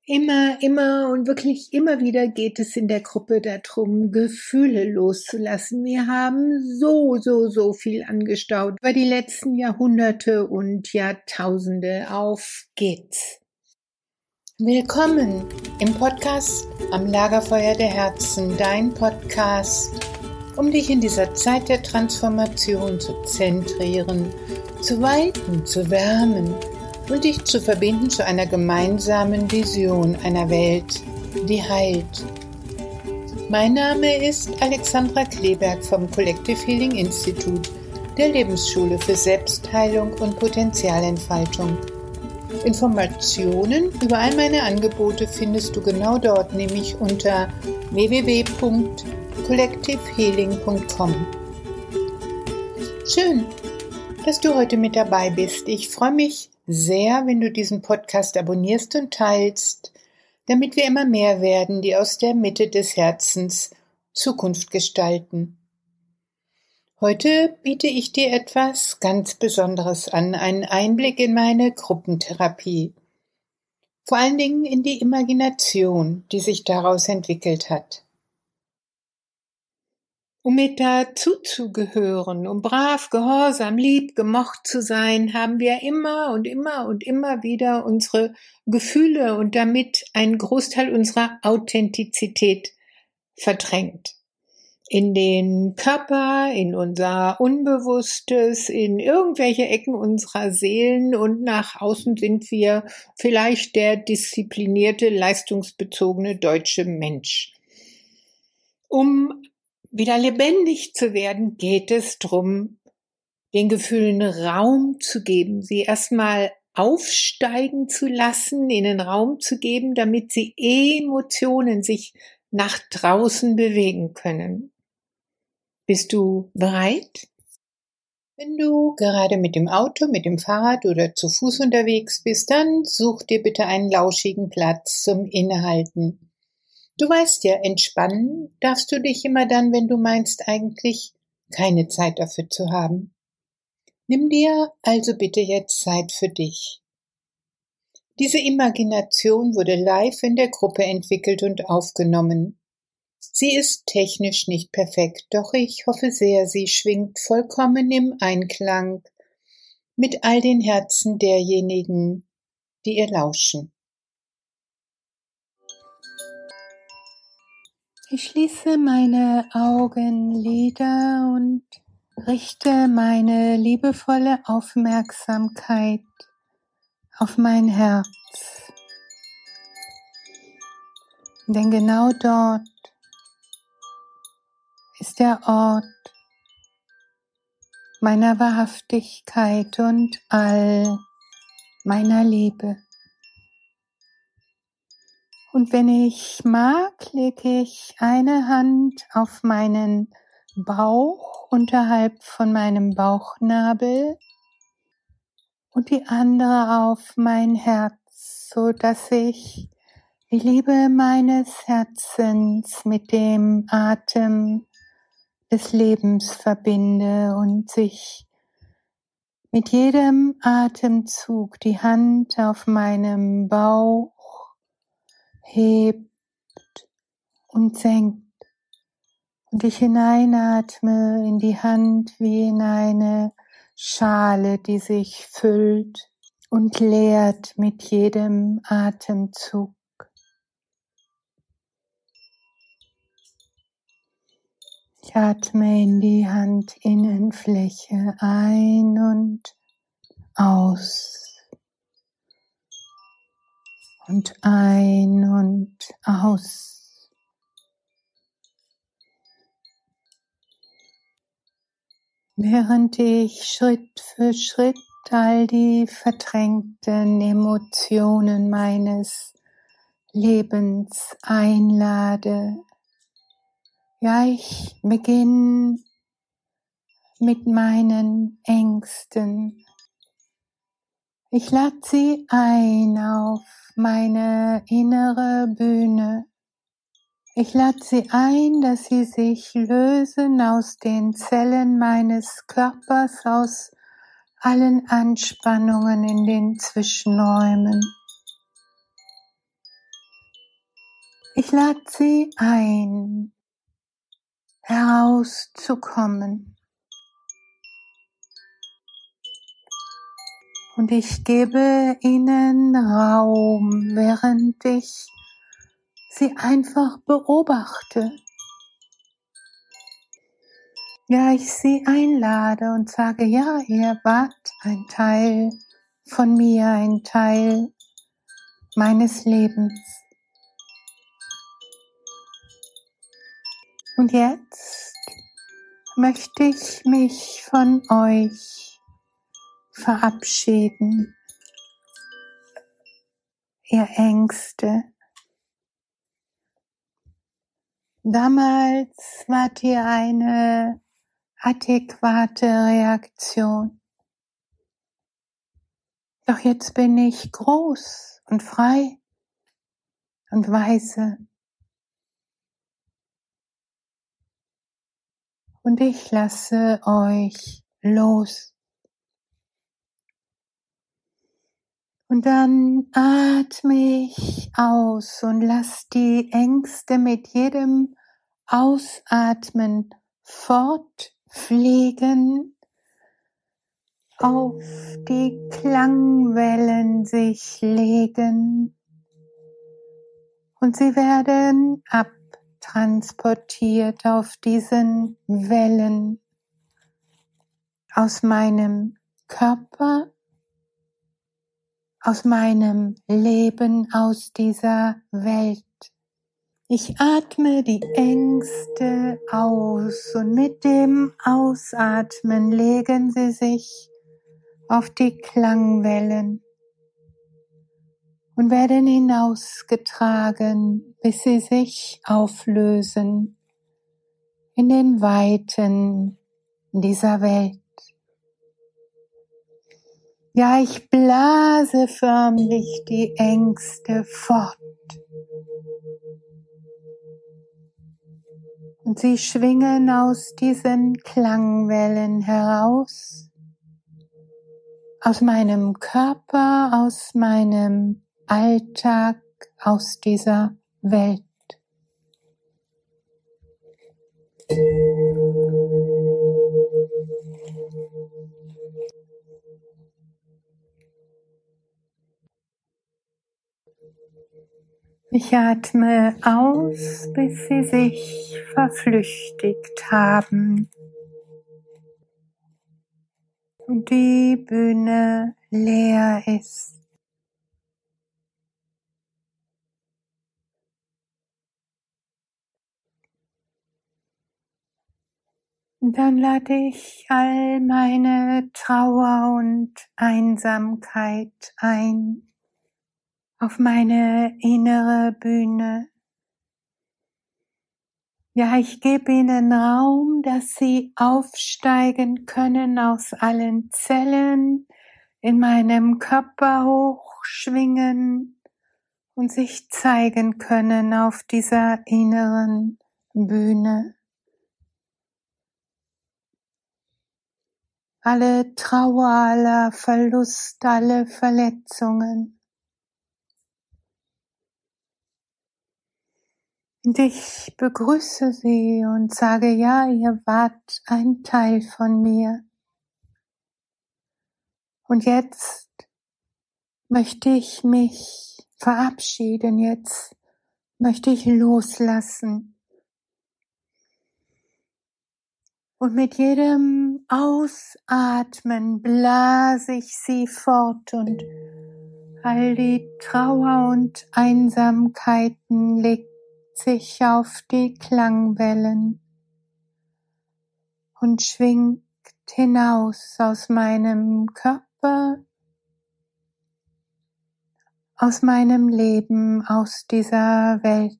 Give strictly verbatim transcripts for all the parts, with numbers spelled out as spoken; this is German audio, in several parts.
Immer, immer und wirklich immer wieder geht es in der Gruppe darum, Gefühle loszulassen. Wir haben so, so, so viel angestaut über die letzten Jahrhunderte und Jahrtausende. Auf geht's! Willkommen im Podcast Am Lagerfeuer der Herzen, dein Podcast, um dich in dieser Zeit der Transformation zu zentrieren, zu weiten, zu wärmen und dich zu verbinden zu einer gemeinsamen Vision einer Welt, die heilt. Mein Name ist Alexandra Kleberg vom Collective Healing Institute, der Lebensschule für Selbstheilung und Potenzialentfaltung. Informationen über all meine Angebote findest du genau dort, nämlich unter w w w punkt collective healing punkt com. Schön, dass du heute mit dabei bist. Ich freue mich sehr, wenn du diesen Podcast abonnierst und teilst, damit wir immer mehr werden, die aus der Mitte des Herzens Zukunft gestalten. Heute biete ich dir etwas ganz Besonderes an, einen Einblick in meine Gruppentherapie. Vor allen Dingen in die Imagination, die sich daraus entwickelt hat. Um mit dazu zu gehören, um brav, gehorsam, lieb, gemocht zu sein, haben wir immer und immer und immer wieder unsere Gefühle und damit einen Großteil unserer Authentizität verdrängt. In den Körper, in unser Unbewusstes, in irgendwelche Ecken unserer Seelen und nach außen sind wir vielleicht der disziplinierte, leistungsbezogene deutsche Mensch. Um wieder lebendig zu werden, geht es darum, den Gefühlen Raum zu geben, sie erstmal aufsteigen zu lassen, ihnen Raum zu geben, damit sie Emotionen sich nach draußen bewegen können. Bist du bereit? Wenn du gerade mit dem Auto, mit dem Fahrrad oder zu Fuß unterwegs bist, dann such dir bitte einen lauschigen Platz zum Innehalten. Du weißt ja, entspannen darfst du dich immer dann, wenn du meinst, eigentlich keine Zeit dafür zu haben. Nimm dir also bitte jetzt Zeit für dich. Diese Imagination wurde live in der Gruppe entwickelt und aufgenommen. Sie ist technisch nicht perfekt, doch ich hoffe sehr, sie schwingt vollkommen im Einklang mit all den Herzen derjenigen, die ihr lauschen. Ich schließe meine Augenlider und richte meine liebevolle Aufmerksamkeit auf mein Herz. Denn genau dort ist der Ort meiner Wahrhaftigkeit und all meiner Liebe. Und wenn ich mag, lege ich eine Hand auf meinen Bauch unterhalb von meinem Bauchnabel und die andere auf mein Herz, so dass ich die Liebe meines Herzens mit dem Atem des Lebens verbinde und sich mit jedem Atemzug die Hand auf meinem Bauch hebt und senkt und ich hineinatme in die Hand wie in eine Schale, die sich füllt und leert mit jedem Atemzug. Ich atme in die Handinnenfläche ein und aus. Und ein und aus. Während ich Schritt für Schritt all die verdrängten Emotionen meines Lebens einlade. Ja, ich beginne mit meinen Ängsten. Ich lade sie ein auf meine innere Bühne. Ich lade sie ein, dass sie sich lösen aus den Zellen meines Körpers, aus allen Anspannungen in den Zwischenräumen. Ich lade Sie ein, herauszukommen. Und ich gebe Ihnen Raum, während ich Sie einfach beobachte. Ja, ich Sie einlade und sage, ja, ihr wart ein Teil von mir, ein Teil meines Lebens. Und jetzt möchte ich mich von euch verabschieden, ihr Ängste. Damals wart ihr eine adäquate Reaktion. Doch jetzt bin ich groß und frei und weise. Und ich lasse euch los. Und dann atme ich aus und lass die Ängste mit jedem Ausatmen fortfliegen, auf die Klangwellen sich legen und sie werden abtransportiert auf diesen Wellen aus meinem Körper, aus meinem Leben, aus dieser Welt. Ich atme die Ängste aus und mit dem Ausatmen legen sie sich auf die Klangwellen und werden hinausgetragen, bis sie sich auflösen in den Weiten dieser Welt. Ja, ich blase förmlich die Ängste fort. Und sie schwingen aus diesen Klangwellen heraus, aus meinem Körper, aus meinem Alltag, aus dieser Welt. Ich atme aus, bis sie sich verflüchtigt haben und die Bühne leer ist. Und dann lade ich all meine Trauer und Einsamkeit ein auf meine innere Bühne. Ja, ich gebe ihnen Raum, dass sie aufsteigen können aus allen Zellen in meinem Körper, hochschwingen und sich zeigen können auf dieser inneren Bühne. Alle Trauer, aller Verlust, alle Verletzungen. Und ich begrüße sie und sage, ja, ihr wart ein Teil von mir. Und jetzt möchte ich mich verabschieden, jetzt möchte ich loslassen. Und mit jedem Ausatmen blase ich sie fort und all die Trauer und Einsamkeiten legt sich auf die Klangwellen und schwingt hinaus aus meinem Körper, aus meinem Leben, aus dieser Welt.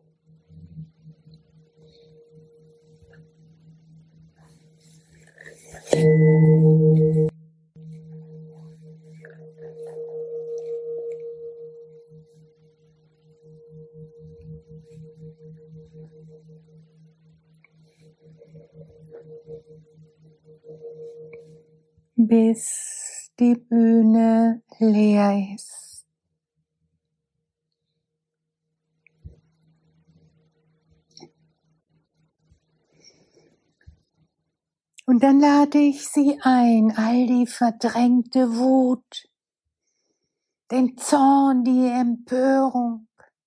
Bis die Bühne leer ist. Und dann lade ich sie ein, all die verdrängte Wut, den Zorn, die Empörung.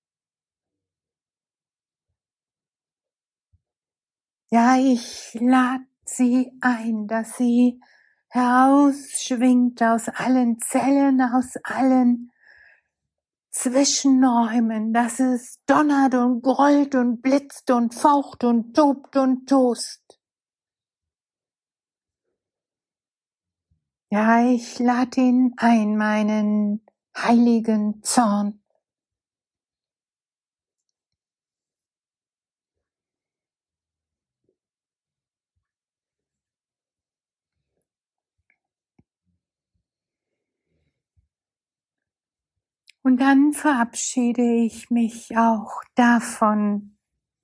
Ja, ich lade sie ein, dass sie herausschwingt aus allen Zellen, aus allen Zwischenräumen, dass es donnert und grollt und blitzt und faucht und tobt und tost. Ja, ich lade ihn ein, meinen heiligen Zorn. Und dann verabschiede ich mich auch davon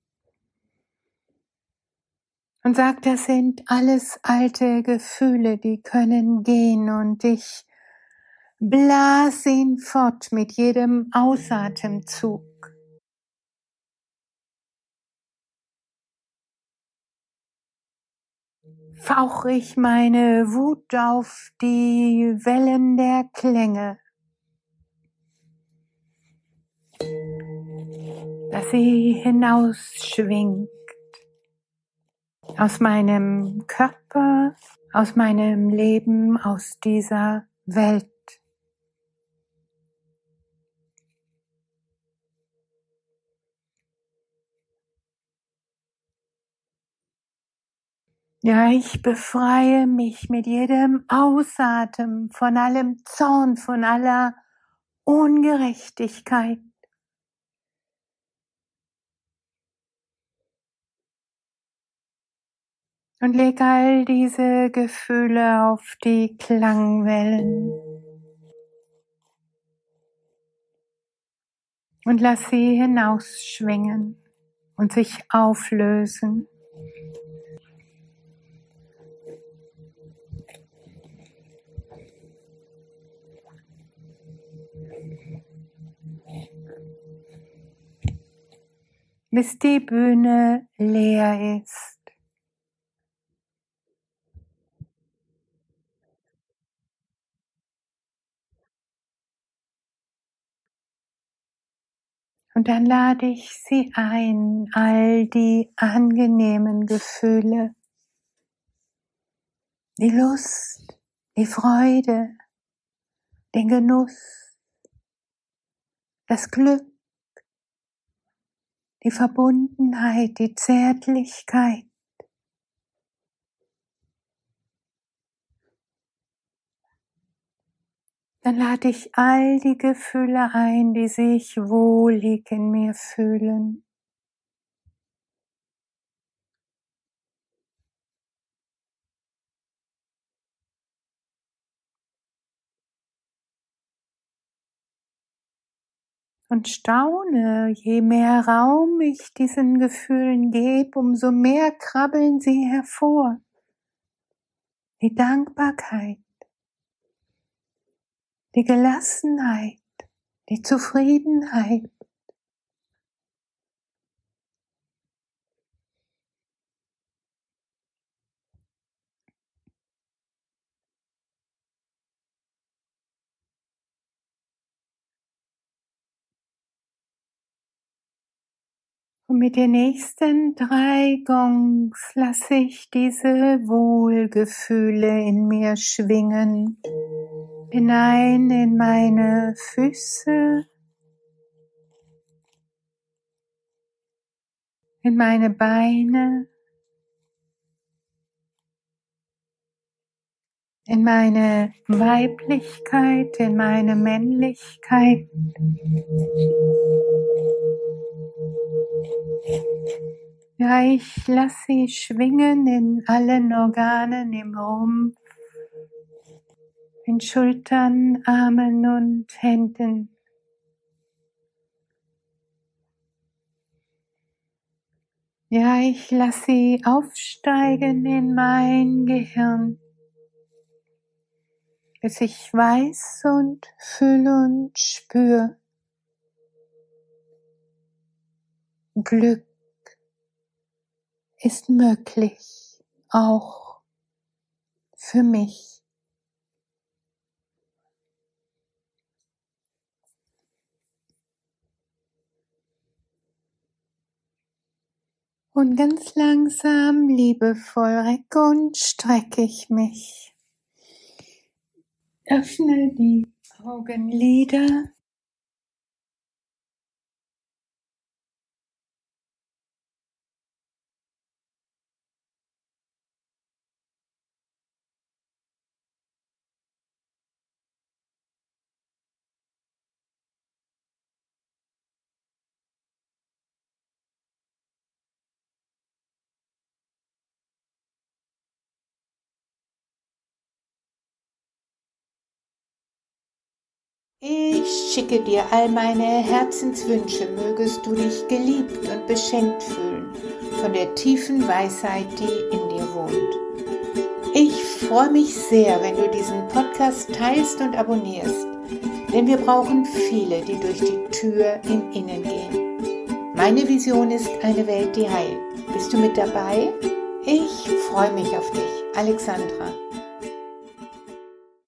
und sage, das sind alles alte Gefühle, die können gehen, und ich blase ihn fort mit jedem Ausatemzug. Fauche ich meine Wut auf die Wellen der Klänge, dass sie hinausschwingt aus meinem Körper, aus meinem Leben, aus dieser Welt. Ja, ich befreie mich mit jedem Ausatmen von allem Zorn, von aller Ungerechtigkeit. Und lege all diese Gefühle auf die Klangwellen und lass sie hinausschwingen und sich auflösen. Bis die Bühne leer ist. Und dann lade ich sie ein, all die angenehmen Gefühle, die Lust, die Freude, den Genuss, das Glück, die Verbundenheit, die Zärtlichkeit. Dann lade ich all die Gefühle ein, die sich wohlig in mir fühlen. Und staune, je mehr Raum ich diesen Gefühlen gebe, umso mehr krabbeln sie hervor. Die Dankbarkeit, die Gelassenheit, die Zufriedenheit. Und mit den nächsten drei Gongs lasse ich diese Wohlgefühle in mir schwingen, hinein in meine Füße, in meine Beine, in meine Weiblichkeit, in meine Männlichkeit. Ja, ich lasse sie schwingen in allen Organen im Rumpf, in Schultern, Armen und Händen. Ja, ich lasse sie aufsteigen in mein Gehirn, bis ich weiß und fühle und spüre. Glück ist möglich, auch für mich. Und ganz langsam, liebevoll recke und strecke ich mich. Öffne die Augenlider. Ich schicke dir all meine Herzenswünsche, mögest du dich geliebt und beschenkt fühlen von der tiefen Weisheit, die in dir wohnt. Ich freue mich sehr, wenn du diesen Podcast teilst und abonnierst, denn wir brauchen viele, die durch die Tür im Innen gehen. Meine Vision ist eine Welt, die heilt. Bist du mit dabei? Ich freue mich auf dich, Alexandra.